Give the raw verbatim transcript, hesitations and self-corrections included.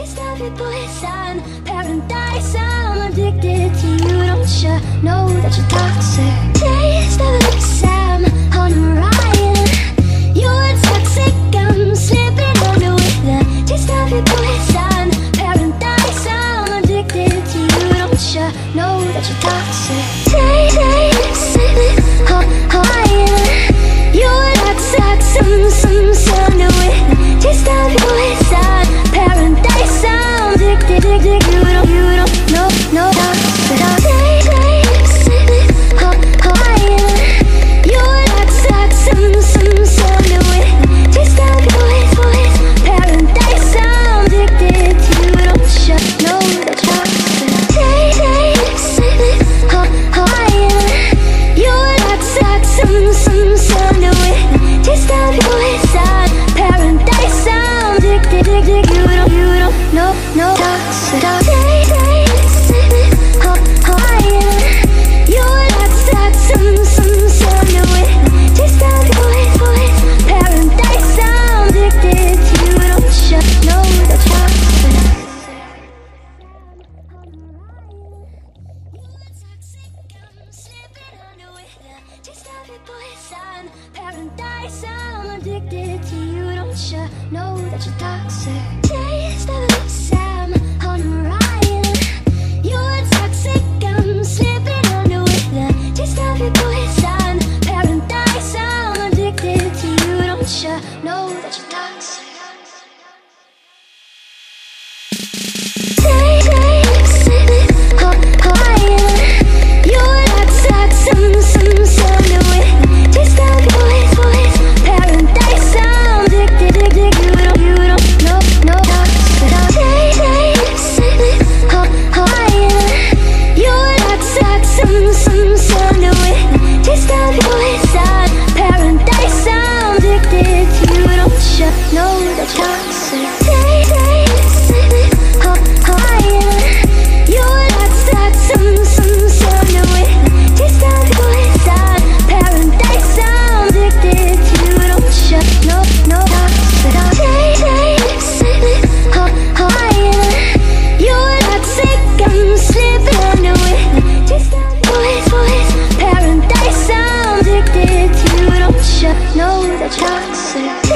Taste of your poison, paradise. I'm addicted to you. Don't you know that you're toxic? Taste of your Sam on Orion. You're toxic. I'm slipping under with the taste of your poison, paradise. I'm addicted to you. Don't you know that you're toxic? Taste, taste on Orion. You're toxic. Some, some, some under with the taste of your poison, paradise. I'm addicted, addicted. You don't, you don't know, no toxic. Taste, taste on Orion. You're toxic. Some, some, some under with the taste of your poison, paradise. I'm addicted to you. Don't you know that you're toxic? Taste, taste on Orion. You're toxic. Some, some, some under with the taste of your poison, paradise. I'm addicted, addicted. You don't, you don't know, no toxic. Taste, taste on Orion. You're toxic. Some, some, some under with the taste of your poison, paradise. I'm addicted to you. Don't you know that you're toxic? Taste of your poison, paradise. I'm addicted to you. Don't you know that you're toxic? Taste of your Sam on Orion. You're toxic. I'm slipping under with the taste of your poison, paradise. I'm addicted to you. Don't you know that you're toxic? Taste, taste on Orion. You're toxic. Some, some, some under with the taste of your poison, paradise. I'm addicted, addicted. You don't, you don't know, no toxic. Taste, taste on Orion. You're toxic. Some, some, some under with the taste of your poison, paradise. I'm addicted to you. Don't you know that you're toxic? Taste, taste on Orion. You're toxic. Some, some, some under with the taste of your poison, paradise. I'm addicted to you. Don't you know, no toxic. Taste, taste on Orion. You're toxic. I'm slipping under with the taste of your poison, paradise. I'm addicted to you. Don't you know that you're toxic?